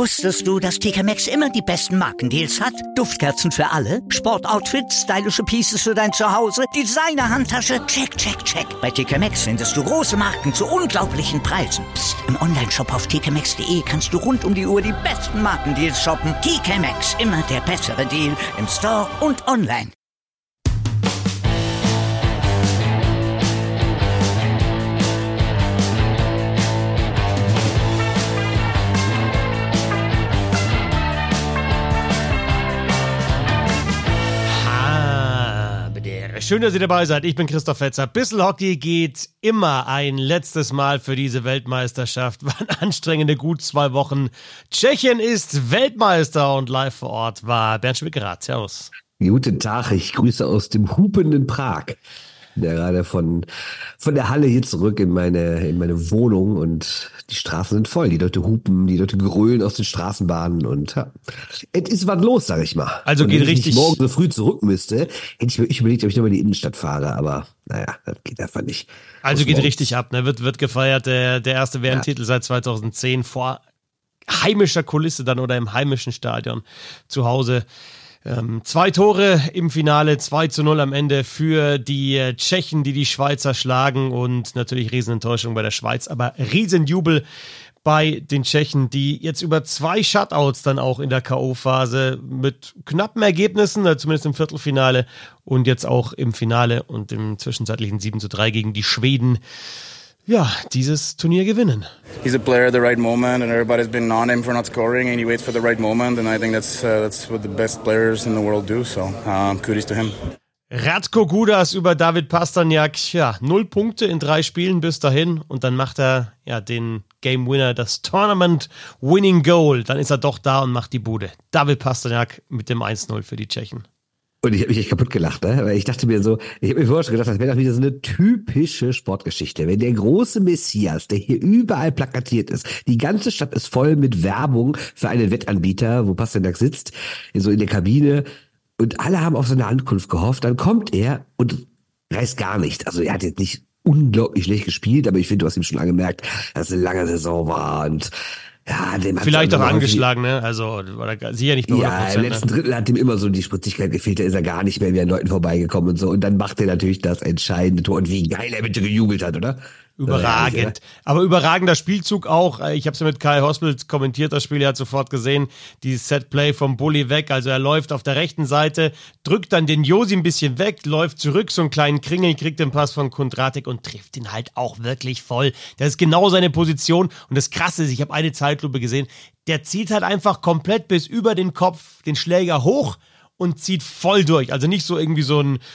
Wusstest du, dass TK Maxx immer die besten Markendeals hat? Duftkerzen für alle, Sportoutfits, stylische Pieces für dein Zuhause, Designer-Handtasche, check, check, check. Bei TK Maxx findest du große Marken zu unglaublichen Preisen. Psst. Im Onlineshop auf tkmaxx.de kannst du rund um die Uhr die besten Markendeals shoppen. TK Maxx, immer der bessere Deal im Store und online. Schön, dass ihr dabei seid. Ich bin Christoph Fetzer. Bissl Hockey geht immer ein letztes Mal für diese Weltmeisterschaft. Waren anstrengende gut 2 Wochen. Tschechien ist Weltmeister und live vor Ort war Bernd Schwickerath. Servus. Guten Tag, ich grüße aus dem hupenden Prag. Der gerade von der Halle hier zurück in meine Wohnung und die Straßen sind voll. Die Leute hupen, die Leute grölen aus den Straßenbahnen und ja, es ist was los, sag ich mal. Also und geht wenn richtig. Ich morgen so früh zurück müsste, hätte ich mir überlegt, ob ich nochmal in die Innenstadt fahre, aber naja, das geht einfach nicht. Also geht richtig ab, ne? Wird gefeiert, der erste WM-Titel seit 2010 vor heimischer Kulisse dann oder im heimischen Stadion zu Hause. 2 Tore im Finale, 2:0 am Ende für die Tschechen, die Schweizer schlagen und natürlich Riesenenttäuschung bei der Schweiz, aber Riesenjubel bei den Tschechen, die jetzt über 2 Shutouts dann auch in der K.O.-Phase mit knappen Ergebnissen, zumindest im Viertelfinale und jetzt auch im Finale und im zwischenzeitlichen 7:3 gegen die Schweden, ja, dieses Turnier gewinnen. He's a player at the right moment and everybody's been on him for not scoring and he waits for the right moment and I think that's what the best players in the world do, so kudos to him. Radko Gudas über David Pastrňák, ja, 0 Punkte in 3 Spielen bis dahin und dann macht er ja den Game Winner, das Tournament Winning Goal, dann ist er doch da und macht die Bude. David Pastrňák mit dem 1:0 für die Tschechen. Und ich habe mich echt kaputt gelacht, ne? Weil ich dachte mir so, ich habe mir vorher schon gedacht, das wäre doch wieder so eine typische Sportgeschichte. Wenn der große Messias, der hier überall plakatiert ist, die ganze Stadt ist voll mit Werbung für einen Wettanbieter, wo Pastrňák sitzt, so in der Kabine, und alle haben auf seine Ankunft gehofft, dann kommt er und reißt gar nicht. Also er hat jetzt nicht unglaublich schlecht gespielt, aber ich finde, du hast ihm schon angemerkt, dass es eine lange Saison war und ja, dem hat vielleicht auch angeschlagen, ne? Also war sicher nicht bei 100%. Ja, im letzten Drittel hat ihm immer so die Spritzigkeit gefehlt, da ist er gar nicht mehr wie an Leuten vorbeigekommen und so. Und dann macht er natürlich das entscheidende Tor. Und wie geil er bitte gejubelt hat, oder? Überragend. Aber überragender Spielzug auch. Ich habe es ja mit Kai Hospelt kommentiert, das Spiel, er hat sofort gesehen, dieses Setplay vom Bulli weg. Also er läuft auf der rechten Seite, drückt dann den Josi ein bisschen weg, läuft zurück, so einen kleinen Kringel, kriegt den Pass von Kondratek und trifft ihn halt auch wirklich voll. Das ist genau seine Position. Und das Krasse ist, ich habe eine Zeitlupe gesehen, der zieht halt einfach komplett bis über den Kopf den Schläger hoch und zieht voll durch. Also nicht so irgendwie so ein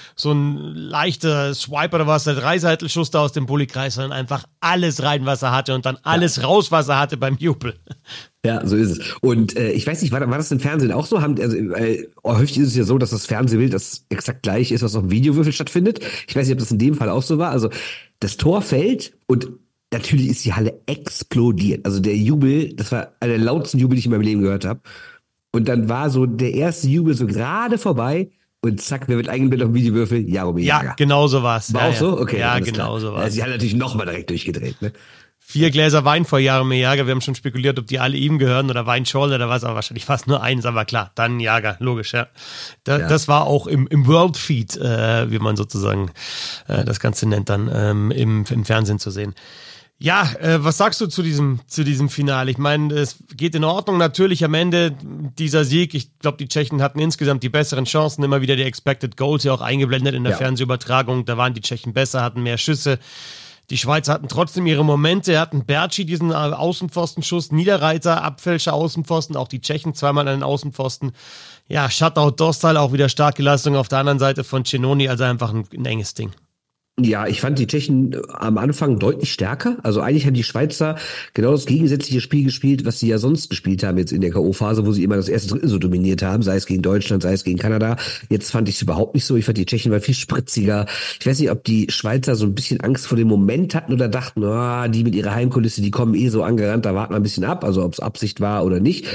leichter Swipe oder was, der Dreiseitel-Schuss da aus dem Bulli-Kreis, sondern einfach alles rein, was er hatte und dann alles raus, was er hatte beim Jubel. Ja, so ist es. Und ich weiß nicht, war das im Fernsehen auch so? Häufig ist es ja so, dass das Fernsehbild das exakt gleich ist, was auf dem Videowürfel stattfindet. Ich weiß nicht, ob das in dem Fall auch so war. Also das Tor fällt und natürlich ist die Halle explodiert. Also der Jubel, das war einer der lautsten Jubel, die ich in meinem Leben gehört habe. Und dann war so der erste Jubel so gerade vorbei und zack, wer wird eingeblendet auf dem Videowürfel? Jaromir Jagr. Ja, genau so war's. War auch so? Okay. Ja, genau so war's. Also sie hat natürlich nochmal direkt durchgedreht, ne? 4 Gläser Wein vor Jaromir Jagr. Wir haben schon spekuliert, ob die alle ihm gehören oder Weinschorle oder was, aber wahrscheinlich fast nur eins, aber klar, dann Jagr, logisch, ja. Das war auch im World Feed, wie man sozusagen das Ganze nennt, dann im Fernsehen zu sehen. Ja, was sagst du zu diesem Finale? Ich meine, es geht in Ordnung. Natürlich am Ende dieser Sieg. Ich glaube, die Tschechen hatten insgesamt die besseren Chancen. Immer wieder die Expected Goals ja auch eingeblendet in der Fernsehübertragung. Da waren die Tschechen besser, hatten mehr Schüsse. Die Schweizer hatten trotzdem ihre Momente, hatten Bertschi diesen Außenpfostenschuss, Niederreiter, Abfälscher Außenpfosten, auch die Tschechen zweimal an den Außenpfosten. Ja, Shutout Dostal, auch wieder starke Leistung auf der anderen Seite von Cennoni, also einfach ein enges Ding. Ja, ich fand die Tschechen am Anfang deutlich stärker. Also eigentlich haben die Schweizer genau das gegensätzliche Spiel gespielt, was sie ja sonst gespielt haben jetzt in der K.O.-Phase, wo sie immer das erste Drittel so dominiert haben, sei es gegen Deutschland, sei es gegen Kanada. Jetzt fand ich es überhaupt nicht so. Ich fand die Tschechen waren viel spritziger. Ich weiß nicht, ob die Schweizer so ein bisschen Angst vor dem Moment hatten oder dachten, die mit ihrer Heimkulisse, die kommen so angerannt, da warten wir ein bisschen ab. Also ob es Absicht war oder nicht.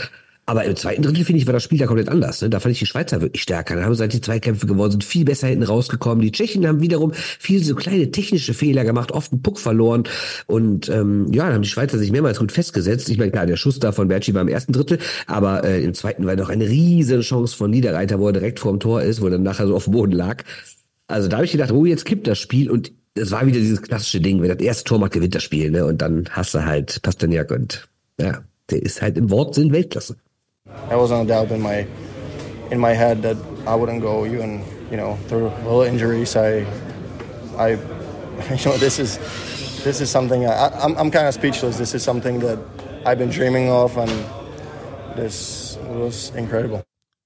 Aber im zweiten Drittel, finde ich, war das Spiel da komplett anders. Ne? Da fand ich die Schweizer wirklich stärker. Da haben sie halt die Zweikämpfe gewonnen, sind viel besser hinten rausgekommen. Die Tschechen haben wiederum viel so kleine technische Fehler gemacht, oft einen Puck verloren. Und dann haben die Schweizer sich mehrmals gut festgesetzt. Ich meine, klar, der Schuss da von Bertschi war im ersten Drittel, aber im zweiten war noch eine riesen Chance von Niederreiter, wo er direkt vorm Tor ist, wo er dann nachher so auf dem Boden lag. Also da habe ich gedacht, jetzt kippt das Spiel. Und es war wieder dieses klassische Ding, wenn das erste Tor macht, gewinnt das Spiel. Ne? Und dann hast du halt Pasternak und ja, der ist halt im Wortsinn Weltklasse. There wasn't a doubt in my head that I wouldn't go even, through little injuries. This is something I'm kind of speechless. This is something that I've been dreaming of, and this was incredible.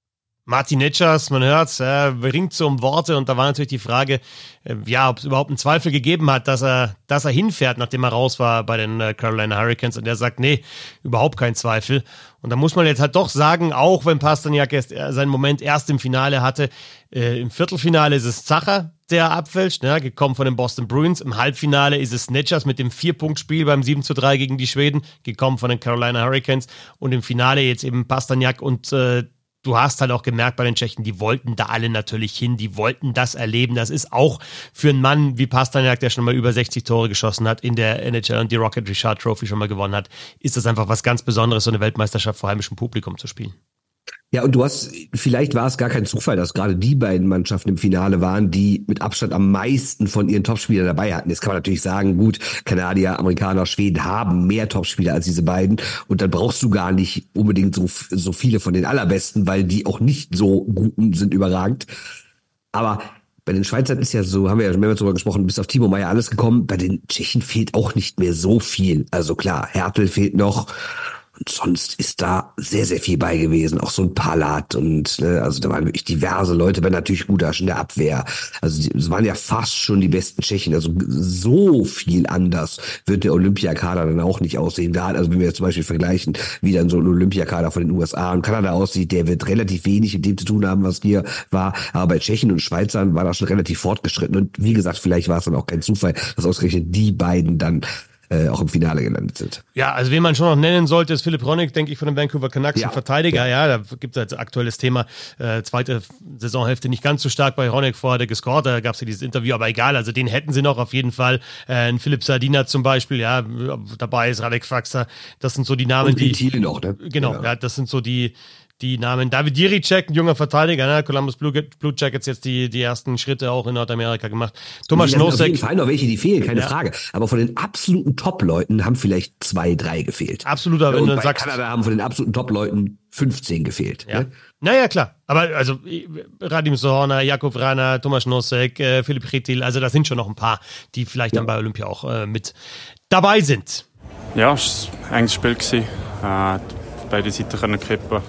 Martin Necas, man hört's, ringt so um Worte und da war natürlich die Frage, ob es überhaupt einen Zweifel gegeben hat, dass er hinfährt, nachdem er raus war bei den Carolina Hurricanes, und er sagt, nee, überhaupt kein Zweifel. Und da muss man jetzt halt doch sagen, auch wenn Pasternak seinen Moment erst im Finale hatte, im Viertelfinale ist es Zacher, der abfälscht, gekommen von den Boston Bruins. Im Halbfinale ist es Necas mit dem 4-Punkt-Spiel beim 7:3 gegen die Schweden, gekommen von den Carolina Hurricanes, und im Finale jetzt eben Pasternak. Und du hast halt auch gemerkt bei den Tschechen, die wollten da alle natürlich hin, die wollten das erleben. Das ist auch für einen Mann wie Pasternak, der schon mal über 60 Tore geschossen hat in der NHL und die Rocket Richard Trophy schon mal gewonnen hat, ist das einfach was ganz Besonderes, so eine Weltmeisterschaft vor heimischem Publikum zu spielen. Ja, und vielleicht war es gar kein Zufall, dass gerade die beiden Mannschaften im Finale waren, die mit Abstand am meisten von ihren Topspielern dabei hatten. Jetzt kann man natürlich sagen, gut, Kanadier, Amerikaner, Schweden haben mehr Topspieler als diese beiden, und dann brauchst du gar nicht unbedingt so viele von den Allerbesten, weil die auch nicht so guten sind, überragend. Aber bei den Schweizern ist ja so, haben wir ja schon mehrmals drüber gesprochen, bis auf Timo Meier alles gekommen. Bei den Tschechen fehlt auch nicht mehr so viel. Also klar, Hertel fehlt noch. Und sonst ist da sehr, sehr viel bei gewesen. Auch so ein Palat und also da waren wirklich diverse Leute, bei natürlich Gudasch in der Abwehr. Also es waren ja fast schon die besten Tschechen. Also so viel anders wird der Olympiakader dann auch nicht aussehen. Da, also wenn wir jetzt zum Beispiel vergleichen, wie dann so ein Olympiakader von den USA und Kanada aussieht, der wird relativ wenig mit dem zu tun haben, was hier war. Aber bei Tschechen und Schweizern war das schon relativ fortgeschritten. Und wie gesagt, vielleicht war es dann auch kein Zufall, dass ausgerechnet die beiden dann auch im Finale gelandet sind. Ja, also wen man schon noch nennen sollte, ist Philipp Hronek, denke ich, von den Vancouver Canucks, ein Verteidiger. Ja, da gibt es als aktuelles Thema, zweite Saisonhälfte nicht ganz so stark bei Hronek, vorher hat er gescored, da gab es ja dieses Interview, aber egal, also den hätten sie noch auf jeden Fall. Ein Philipp Sardina zum Beispiel, ja, dabei ist Radek Faksa, das sind so die Namen, und die Thiele noch, ne? Genau, ja, das sind so die Namen. David Jiricek, ein junger Verteidiger, Columbus Blue Jackets jetzt die ersten Schritte auch in Nordamerika gemacht. Thomas Nosek. Auf jeden Fall noch welche, die fehlen, keine Frage. Aber von den absoluten Top-Leuten haben vielleicht 2, 3 gefehlt. Absolut, aber wenn du sagst, Kanada haben von den absoluten Top-Leuten 15 gefehlt. Ja. Ne? Naja, klar. Aber also Radim Zohorna, Jakub Vrana, Thomas Nosek, Philipp Chytil, also da sind schon noch ein paar, die vielleicht dann bei Olympia auch mit dabei sind. Ja, es war ein enges Spiel gewesen. Beide Seiten können kippen.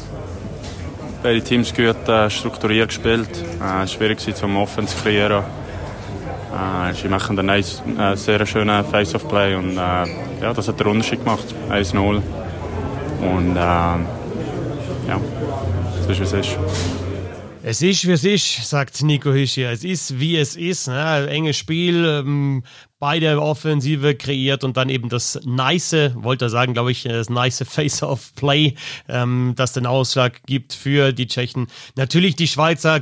Beide Teams gut strukturiert gespielt. Es war schwierig zum Offense zu kreieren. Sie machen einen sehr schönen Face-Off-Play und das hat den Unterschied gemacht. 1-0. Und es ist, wie es ist. Es ist, wie es ist, sagt Nico Hischier. Es ist, wie es ist. Ne? Enges Spiel, beide Offensive kreiert und dann eben das wollte er sagen, glaube ich, das nice Face-Off-Play, das den Ausschlag gibt für die Tschechen. Natürlich die Schweizer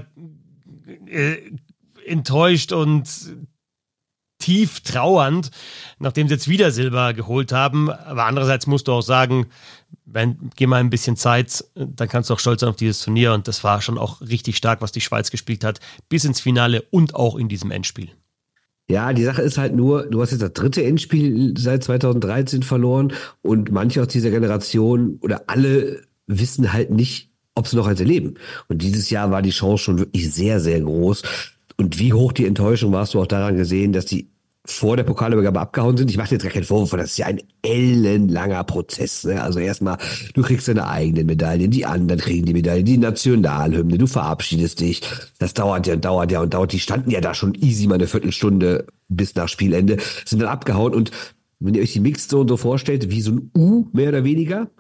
enttäuscht und tief trauernd, nachdem sie jetzt wieder Silber geholt haben. Aber andererseits musst du auch sagen, geh mal ein bisschen Zeit, dann kannst du auch stolz sein auf dieses Turnier. Und das war schon auch richtig stark, was die Schweiz gespielt hat, bis ins Finale und auch in diesem Endspiel. Ja, die Sache ist halt nur, du hast jetzt das 3. Endspiel seit 2013 verloren und manche aus dieser Generation oder alle wissen halt nicht, ob sie noch eins erleben. Und dieses Jahr war die Chance schon wirklich sehr, sehr groß. Und wie hoch die Enttäuschung war, hast du auch daran gesehen, dass die vor der Pokalübergabe abgehauen sind. Ich mache jetzt gar keinen Vorwurf, das ist ja ein ellenlanger Prozess. Ne? Also erstmal, du kriegst deine eigenen Medaillen, die anderen kriegen die Medaillen, die Nationalhymne, du verabschiedest dich. Das dauert ja. Die standen ja da schon easy mal eine Viertelstunde bis nach Spielende, sind dann abgehauen. Und wenn ihr euch die Mixed Zone so vorstellt, wie so ein U mehr oder weniger, und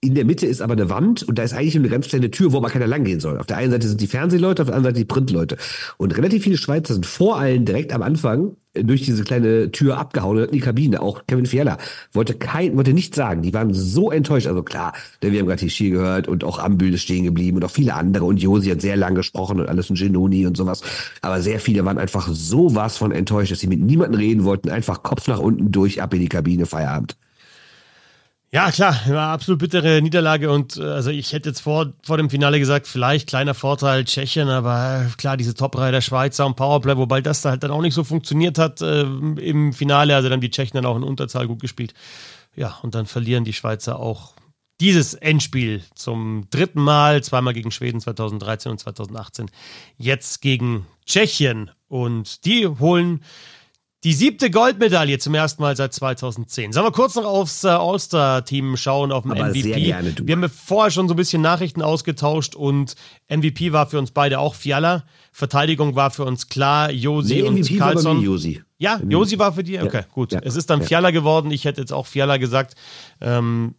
in der Mitte ist aber eine Wand und da ist eigentlich nur eine ganz kleine Tür, wo aber keiner lang gehen soll. Auf der einen Seite sind die Fernsehleute, auf der anderen Seite die Printleute. Und relativ viele Schweizer sind vor allen direkt am Anfang durch diese kleine Tür abgehauen in die Kabine. Auch Kevin Fiala wollte nichts sagen. Die waren so enttäuscht. Also klar, wir haben gerade Hischier gehört und auch Ambühl ist stehen geblieben und auch viele andere. Und Josi hat sehr lang gesprochen und alles und Genoni und sowas. Aber sehr viele waren einfach sowas von enttäuscht, dass sie mit niemandem reden wollten. Einfach Kopf nach unten durch, ab in die Kabine, Feierabend. Ja, klar, war absolut bittere Niederlage und also ich hätte jetzt vor dem Finale gesagt, vielleicht kleiner Vorteil Tschechien, aber klar, diese Top-Reihe der Schweizer und Powerplay, wobei das da halt dann auch nicht so funktioniert hat im Finale, also dann die Tschechen dann auch in Unterzahl gut gespielt. Ja, und dann verlieren die Schweizer auch dieses Endspiel zum 3. Mal, zweimal gegen Schweden 2013 und 2018, jetzt gegen Tschechien und die holen die 7. Goldmedaille zum ersten Mal seit 2010. Sollen wir kurz noch aufs All-Star-Team schauen, auf dem Aber MVP? sehr gerne, du. Wir haben vorher schon so ein bisschen Nachrichten ausgetauscht und MVP war für uns beide auch Fiala. Verteidigung war für uns klar, Josi und MVP Karlsson. war bei mir Josi. Ja, Josi war für dich? Okay, Ja, gut. ja, Es ist dann Fiala geworden. Ich hätte jetzt auch Fiala gesagt. Kann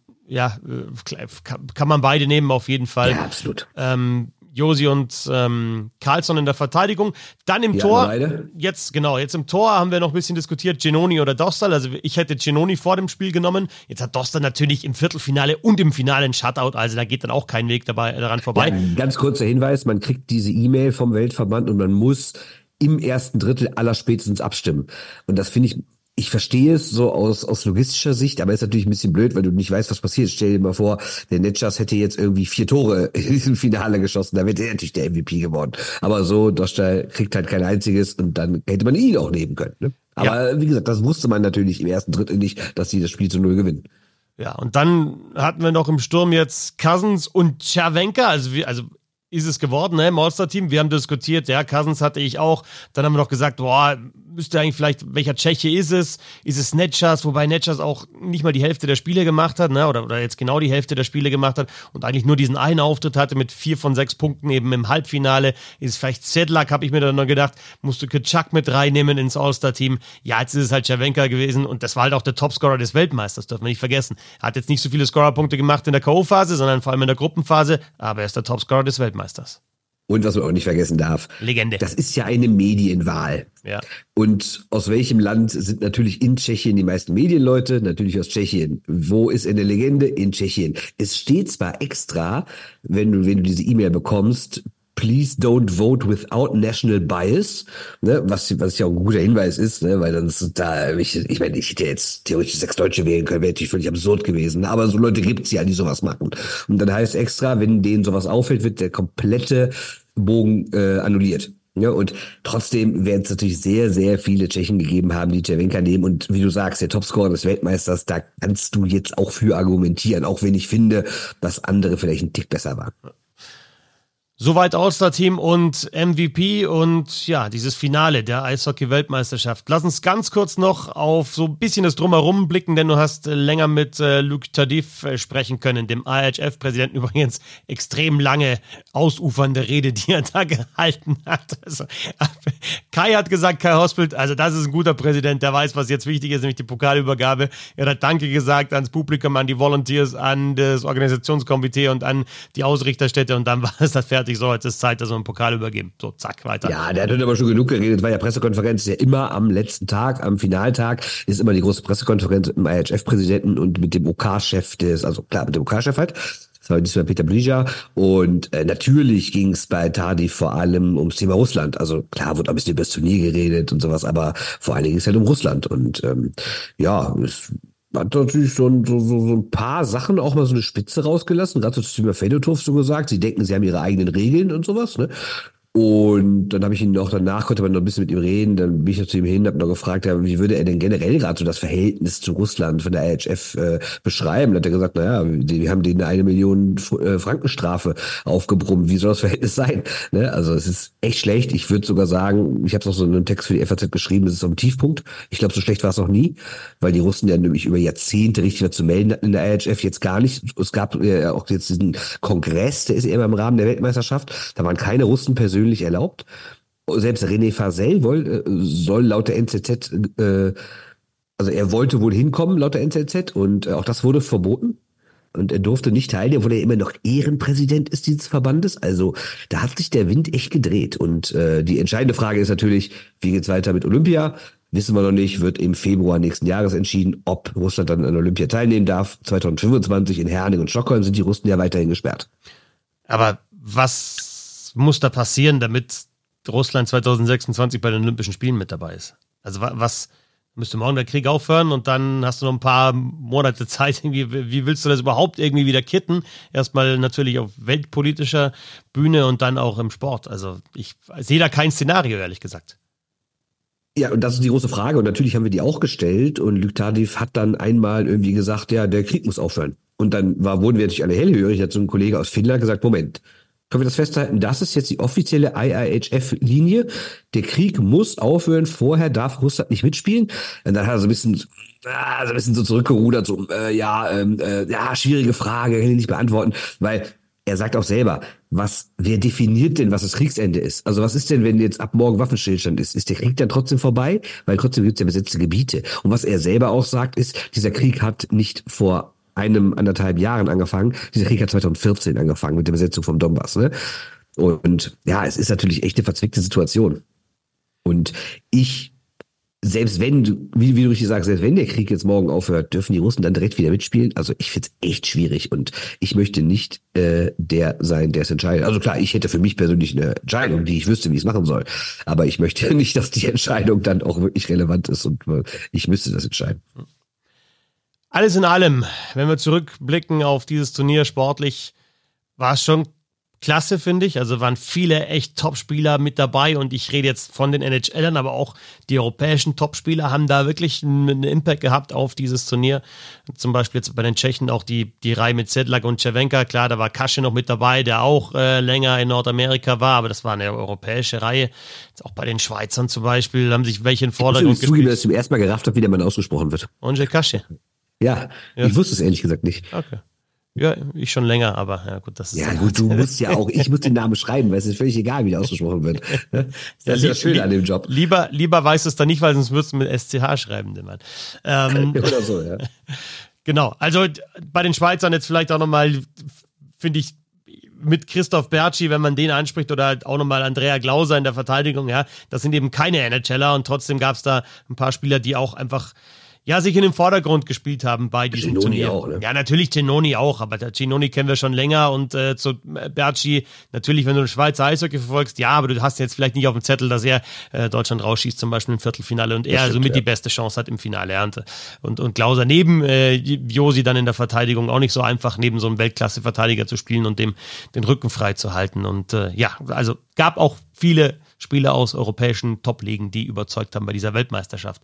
man beide nehmen auf jeden Fall. Ja, absolut. Josi und Karlsson in der Verteidigung. Dann im Tor, beide. jetzt im Tor haben wir noch ein bisschen diskutiert, Genoni oder Dostal. Also ich hätte Genoni vor dem Spiel genommen. Jetzt hat Dostal natürlich im Viertelfinale und im Finale ein Shutout, also da geht dann auch kein Weg daran vorbei. Ja, ganz kurzer Hinweis, man kriegt diese E-Mail vom Weltverband und man muss im ersten Drittel allerspätestens abstimmen. Und das finde ich verstehe es so aus logistischer Sicht, aber ist natürlich ein bisschen blöd, weil du nicht weißt, was passiert. Stell dir mal vor, der Netschas hätte jetzt irgendwie 4 Tore in diesem Finale geschossen, da wäre er natürlich der MVP geworden. Aber so, Dostal kriegt halt kein einziges und dann hätte man ihn auch nehmen können. Ne? Aber wie gesagt, das wusste man natürlich im ersten Drittel nicht, dass sie das Spiel zu 0 gewinnen. Ja, und dann hatten wir noch im Sturm jetzt Cousins und Cervenka, also ist es geworden, ne, im All-Star-Team. Wir haben diskutiert, ja, Cousins hatte ich auch. Dann haben wir noch gesagt, müsste eigentlich vielleicht, welcher Tscheche ist es? Ist es Netschas? Wobei Netschas auch nicht mal die Hälfte der Spiele gemacht hat, ne, oder jetzt genau die Hälfte der Spiele gemacht hat und eigentlich nur diesen einen Auftritt hatte mit 4 von 6 Punkten eben im Halbfinale. Ist es vielleicht Sedlak, habe ich mir dann noch gedacht, musst du Kitschak mit reinnehmen ins All-Star-Team. Ja, jetzt ist es halt Cervenka gewesen und das war halt auch der Topscorer des Weltmeisters, dürfen wir nicht vergessen. Er hat jetzt nicht so viele Scorerpunkte gemacht in der K.O.-Phase, sondern vor allem in der Gruppenphase, aber er ist der Topscorer des Weltmeisters. Und was man auch nicht vergessen darf. Legende. Das ist ja eine Medienwahl. Ja. Und aus welchem Land sind natürlich in Tschechien die meisten Medienleute? Natürlich aus Tschechien. Wo ist eine Legende? In Tschechien. Es steht zwar extra, wenn du diese E-Mail bekommst, please don't vote without national bias, ne, was ja auch ein guter Hinweis ist, ne, weil dann ist da, ich hätte jetzt theoretisch 6 Deutsche wählen können, wäre natürlich völlig absurd gewesen, ne, aber so Leute gibt's ja, die sowas machen. Und dann heißt extra, wenn denen sowas auffällt, wird der komplette Bogen annulliert. Ja, und trotzdem werden es natürlich sehr, sehr viele Tschechen gegeben haben, die Cervenka nehmen. Und wie du sagst, der Topscorer des Weltmeisters, da kannst du jetzt auch für argumentieren, auch wenn ich finde, dass andere vielleicht einen Tick besser waren. Soweit All-Star-Team und MVP und ja, dieses Finale der Eishockey-Weltmeisterschaft. Lass uns ganz kurz noch auf so ein bisschen das Drumherum blicken, denn du hast länger mit Luc Tardif sprechen können, dem IHF-Präsidenten, übrigens extrem lange ausufernde Rede, die er da gehalten hat. Also, Kai hat gesagt, Kai Hospelt, also das ist ein guter Präsident, der weiß, was jetzt wichtig ist, nämlich die Pokalübergabe. Er hat Danke gesagt ans Publikum, an die Volunteers, an das Organisationskomitee und an die Ausrichterstätte und dann war es das fertig. So, jetzt ist Zeit, dass wir einen Pokal übergeben. So, zack, weiter. Ja, der hat dann aber schon genug geredet, weil ja Pressekonferenz ist ja immer am letzten Tag, am Finaltag, ist immer die große Pressekonferenz mit dem IHF-Präsidenten und mit dem OK-Chef mit dem OK-Chef halt. Das war diesmal Peter Blija. Und natürlich ging es bei Tardif vor allem ums Thema Russland. Also klar, wurde ein bisschen über das Turnier geredet und sowas, aber vor allen Dingen ging es halt um Russland. Und es hat natürlich so ein paar Sachen auch mal so eine Spitze rausgelassen. Gerade so zu Thema Fedotov so gesagt. Sie denken, sie haben ihre eigenen Regeln und sowas, ne? Und dann habe ich ihn noch danach, konnte man noch ein bisschen mit ihm reden, dann bin ich noch zu ihm hin, habe noch gefragt, ja, wie würde er denn generell gerade so das Verhältnis zu Russland von der IHF beschreiben? Da hat er gesagt, naja, wir haben denen 1 Million Frankenstrafe aufgebrummt, wie soll das Verhältnis sein? Ne? Also es ist echt schlecht, ich würde sogar sagen, ich habe es auch so in einem Text für die FAZ geschrieben, das ist auf dem Tiefpunkt. Ich glaube, so schlecht war es noch nie, weil die Russen ja nämlich über Jahrzehnte richtig was zu melden hatten in der IHF, jetzt gar nicht. Es gab auch jetzt diesen Kongress, der ist immer im Rahmen der Weltmeisterschaft, da waren keine Russen persönlich erlaubt. Selbst René Fasel soll laut der NZZ, also er wollte wohl hinkommen laut der NZZ und auch das wurde verboten. und er durfte nicht teilnehmen, obwohl er immer noch Ehrenpräsident ist dieses Verbandes. Also da hat sich der Wind echt gedreht. Und die entscheidende Frage ist natürlich, wie geht's weiter mit Olympia? Wissen wir noch nicht, wird im Februar nächsten Jahres entschieden, ob Russland dann an Olympia teilnehmen darf. 2025 in Herning und Stockholm sind die Russen ja weiterhin gesperrt. Aber was muss da passieren, damit Russland 2026 bei den Olympischen Spielen mit dabei ist? Also was müsste morgen der Krieg aufhören und dann hast du noch ein paar Monate Zeit. Wie willst du das überhaupt irgendwie wieder kitten? Erstmal natürlich auf weltpolitischer Bühne und dann auch im Sport. Also ich sehe da kein Szenario, ehrlich gesagt. Ja, und das ist die große Frage. Und natürlich haben wir die auch gestellt. Und Luke Tardif hat dann einmal irgendwie gesagt, ja, der Krieg muss aufhören. Und dann wurden wir natürlich alle hellhörig. Hat so ein Kollege aus Finnland gesagt, Moment, können wir das festhalten? Das ist jetzt die offizielle IIHF-Linie. Der Krieg muss aufhören. Vorher darf Russland nicht mitspielen. Und dann hat er so ein bisschen so zurückgerudert. So, schwierige Frage, kann ich nicht beantworten. Weil er sagt auch selber, wer definiert denn, was das Kriegsende ist? Also was ist denn, wenn jetzt ab morgen Waffenstillstand ist? Ist der Krieg dann trotzdem vorbei? Weil trotzdem gibt es ja besetzte Gebiete. Und was er selber auch sagt, ist, dieser Krieg hat nicht vor 1,5 Jahren angefangen. Dieser Krieg hat 2014 angefangen mit der Besetzung vom Donbass. Ne? Und ja, es ist natürlich echt eine verzwickte Situation. Und selbst wenn, wie du richtig sagst, selbst wenn der Krieg jetzt morgen aufhört, dürfen die Russen dann direkt wieder mitspielen? Also ich finde es echt schwierig und ich möchte nicht der sein, der es entscheidet. Also klar, ich hätte für mich persönlich eine Entscheidung, die ich wüsste, wie ich es machen soll. Aber ich möchte nicht, dass die Entscheidung dann auch wirklich relevant ist und ich müsste das entscheiden. Alles in allem, wenn wir zurückblicken auf dieses Turnier sportlich, war es schon klasse, finde ich. Also waren viele echt Topspieler mit dabei und ich rede jetzt von den NHLern, aber auch die europäischen Topspieler haben da wirklich einen Impact gehabt auf dieses Turnier. Zum Beispiel jetzt bei den Tschechen auch die Reihe mit Sedlak und Cervenka. Klar, da war Kasche noch mit dabei, der auch länger in Nordamerika war, aber das war eine europäische Reihe. Jetzt auch bei den Schweizern zum Beispiel haben sich welche in Vordergrund gespielt. Ich zugeben, dass ich zum ersten Mal gerafft habe, wie der Mann ausgesprochen wird. Onje Kasche. Ja, ich wusste es ehrlich gesagt nicht. Okay. Ja, ich schon länger, aber ja gut, das ist... Ja gut, du musst ja auch, ich muss den Namen schreiben, weil es ist völlig egal, wie der ausgesprochen wird. Das ist ja schön an dem Job. Lieber weißt du es dann nicht, weil sonst würdest du mit SCH schreiben, den Mann. Oder so, ja. Genau, also bei den Schweizern jetzt vielleicht auch nochmal, finde ich, mit Christoph Bertschi, wenn man den anspricht, oder halt auch nochmal Andrea Glauser in der Verteidigung, ja, das sind eben keine NHLer und trotzdem gab es da ein paar Spieler, die auch einfach sich in den Vordergrund gespielt haben bei diesem Ginoni Turnier. Auch, ne? Ja, natürlich Ginoni auch, aber der Ginoni kennen wir schon länger und zu Bertschi, natürlich, wenn du den Schweizer Eishockey verfolgst, ja, aber du hast jetzt vielleicht nicht auf dem Zettel, dass er Deutschland rausschießt, zum Beispiel im Viertelfinale und er somit die beste Chance hat im Finale. Und Glauser neben Josi dann in der Verteidigung auch nicht so einfach, neben so einem Weltklasse-Verteidiger zu spielen und dem den Rücken frei zu halten. Und also gab auch viele Spieler aus europäischen Top-Ligen, die überzeugt haben bei dieser Weltmeisterschaft.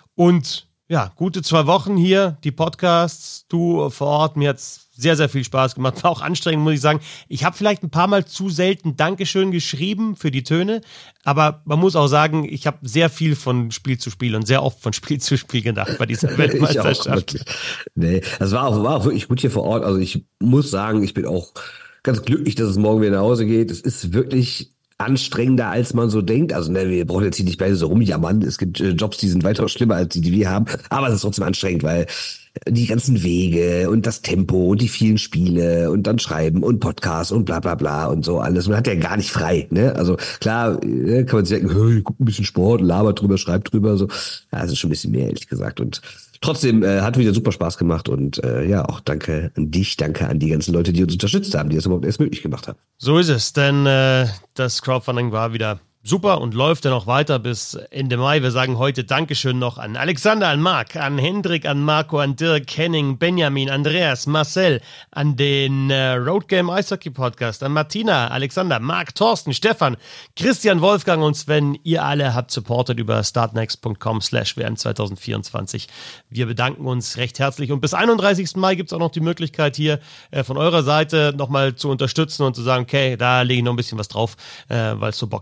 Und ja, gute 2 Wochen hier, die Podcasts, du vor Ort, mir hat's sehr, sehr viel Spaß gemacht, war auch anstrengend, muss ich sagen. Ich habe vielleicht ein paar Mal zu selten Dankeschön geschrieben für die Töne, aber man muss auch sagen, ich habe sehr viel von Spiel zu Spiel und sehr oft von Spiel zu Spiel gedacht bei dieser Weltmeisterschaft. Nee, das war auch wirklich gut hier vor Ort, also ich muss sagen, ich bin auch ganz glücklich, dass es morgen wieder nach Hause geht. Es ist wirklich anstrengender, als man so denkt. Also wir brauchen jetzt hier nicht beide so rumjammern. Es gibt Jobs, die sind weitaus schlimmer als die wir haben. Aber es ist trotzdem anstrengend, weil die ganzen Wege und das Tempo und die vielen Spiele und dann Schreiben und Podcasts und bla bla bla und so alles. Man hat ja gar nicht frei. Ne? Also klar kann man sich denken, ich guck ein bisschen Sport, labert drüber, schreibt drüber. So. Ja, das ist schon ein bisschen mehr, ehrlich gesagt. Und trotzdem hat wieder super Spaß gemacht und auch danke an dich, danke an die ganzen Leute, die uns unterstützt haben, die das überhaupt erst möglich gemacht haben. So ist es, denn das Crowdfunding war wieder super und läuft dann auch weiter bis Ende Mai. Wir sagen heute Dankeschön noch an Alexander, an Marc, an Hendrik, an Marco, an Dirk, Henning, Benjamin, Andreas, Marcel, an den Road Game Eishockey Podcast, an Martina, Alexander, Marc, Thorsten, Stefan, Christian, Wolfgang und Sven. Ihr alle habt supportet über startnext.com/WM 2024. Wir bedanken uns recht herzlich und bis 31. Mai gibt es auch noch die Möglichkeit hier von eurer Seite nochmal zu unterstützen und zu sagen, okay, da lege ich noch ein bisschen was drauf, weil es so Bock gemacht hat,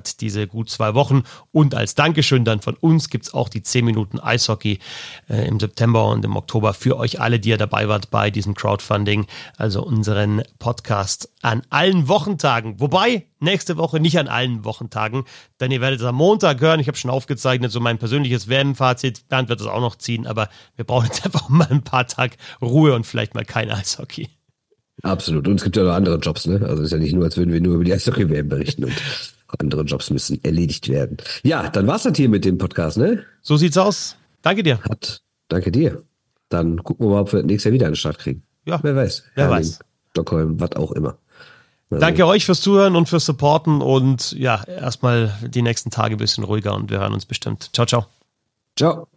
hat, diese gut 2 Wochen. Und als Dankeschön dann von uns gibt es auch die 10 Minuten Eishockey im September und im Oktober für euch alle, die ihr dabei wart bei diesem Crowdfunding, also unseren Podcast an allen Wochentagen. Wobei, nächste Woche nicht an allen Wochentagen, denn ihr werdet es am Montag hören. Ich habe schon aufgezeichnet, so mein persönliches WM-Fazit. Bernd wird es auch noch ziehen, aber wir brauchen jetzt einfach mal ein paar Tage Ruhe und vielleicht mal kein Eishockey. Absolut. Und es gibt ja noch andere Jobs, ne? Also es ist ja nicht nur, als würden wir nur über die Eishockey-WM berichten und andere Jobs müssen erledigt werden. Ja, dann war's das hier mit dem Podcast, ne? So sieht's aus. Danke dir. Danke dir. Dann gucken wir mal, ob wir nächstes Jahr wieder einen Start kriegen. Ja. Wer weiß. Wer weiß. Stockholm, was auch immer. Also. Danke euch fürs Zuhören und fürs Supporten und ja, erstmal die nächsten Tage ein bisschen ruhiger und wir hören uns bestimmt. Ciao, ciao. Ciao.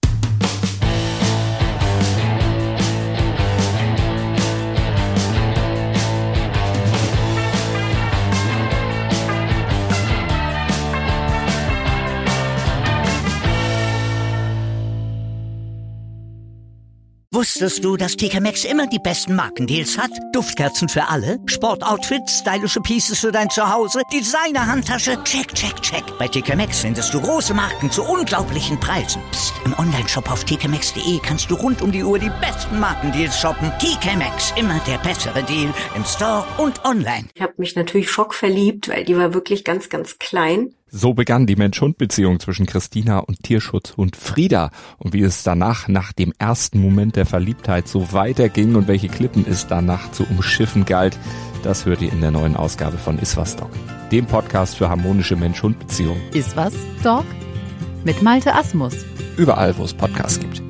Wusstest du, dass TK Maxx immer die besten Markendeals hat? Duftkerzen für alle, Sportoutfits, stylische Pieces für dein Zuhause, Designer-Handtasche, check, check, check. Bei TK Maxx findest du große Marken zu unglaublichen Preisen. Psst. Im Onlineshop auf tkmaxx.de kannst du rund um die Uhr die besten Markendeals shoppen. TK Maxx, immer der bessere Deal im Store und online. Ich habe mich natürlich schockverliebt, weil die war wirklich ganz, ganz klein. So begann die Mensch-Hund-Beziehung zwischen Christina und Tierschutzhund Frieda. Und wie es danach, nach dem ersten Moment der Verliebtheit, so weiterging und welche Klippen es danach zu umschiffen galt, das hört ihr in der neuen Ausgabe von Iswas Dog, dem Podcast für harmonische Mensch-Hund-Beziehungen. Iswas Dog? Mit Malte Asmus. Überall, wo es Podcasts gibt.